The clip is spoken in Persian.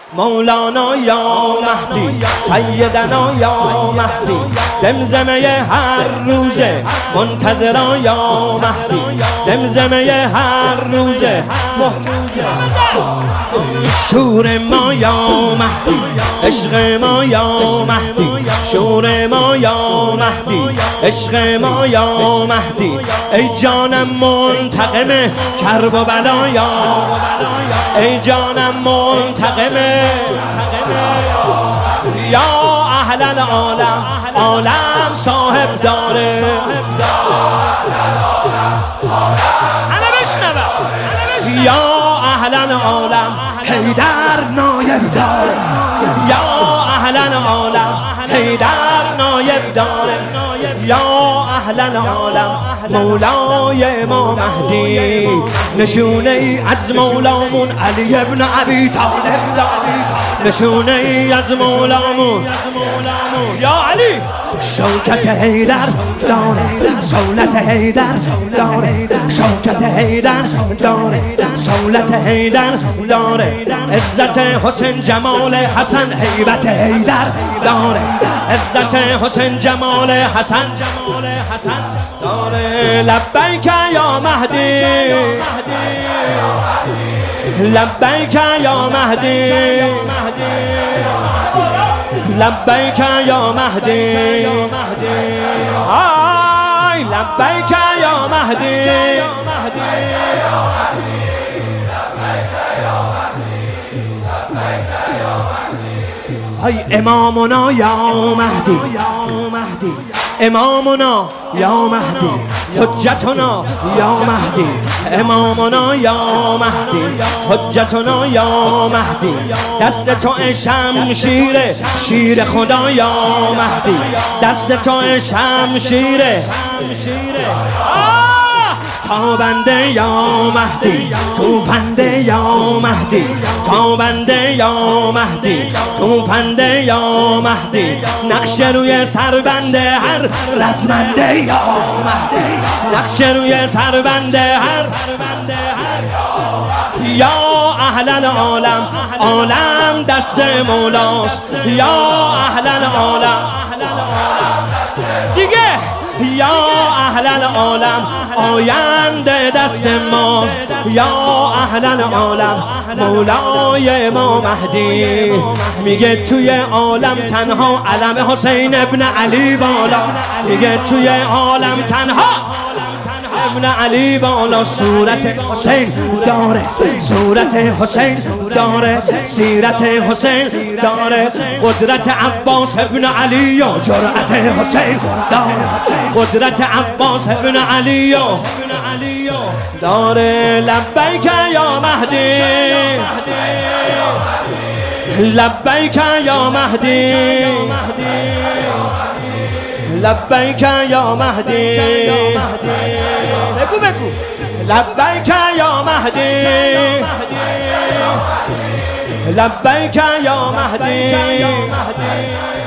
مولانا یا مهدی، سیدنا یا مهدی، زمزمه هر روزه منتظرا یا مهدی، زمزمه هر روزه شور ما یا مهدی، عشق ما یا مهدی، شور ما یا مهدی، عشق ما یا مهدی، ای جانم منتقم کرب و بلا یا، ای جانم منتقم یا اهل العالم، عالم صاحب داره. انا بشنوم یا اهل العالم، حیدر نایب داره، یا اهل العالم، حیدر نایب داره، یا اهل العالم، مولای ما مهدی، نشونه ای از مولامون علی ابن ابی طالب، نشونه ای از مولامون یا علی، شوکت حیدر داره، سولت حیدر داره، شوکت حیدر داره، سولت حیدر داره، عزت حسین جمال حسن هیبت حیدر داره، عزت حسین جمال حسن داره. لبیک یا مهدی، لبیک یا مهدی، لبیک یا مهدی، آی لبیک یا مهدی، ای امامنا یا مهدی، امامنا یا مهدی، حجتنا یا مهدی، امامنا یا مهدی، حجتنا یا مهدی، دست تو شمشیر شیر خدا یا مهدی، دست تو شمشیر تابنده یا مهدی، توفنده یا مهدی، تابنده یا مهدی، توفنده یا مهدی، نقش روی سربنده هر رزمنده یا مهدی، نقش روی سربنده هر یا اهل العالم، عالم دست مولاست، یا اهل العالم دیگه، یا اهل العالم، آینده دست ماست، یا اهل العالم، مولای ما مهدی، میگه توی عالم تنها علم حسین ابن علی بالا، میگه توی عالم تنها ابن علی بالا، صورت حسین داره، صورت حسین داره، سیرت حسین داره، قدرت عباس ابن علی و جرأت حسین داره، قدرت عباس ابن علی و داره. لبیک یا مهدی، لبیک یا مهدی، لبیک یا مهدی، بگو لبیک یا مهدی، لبیک یا مهدی.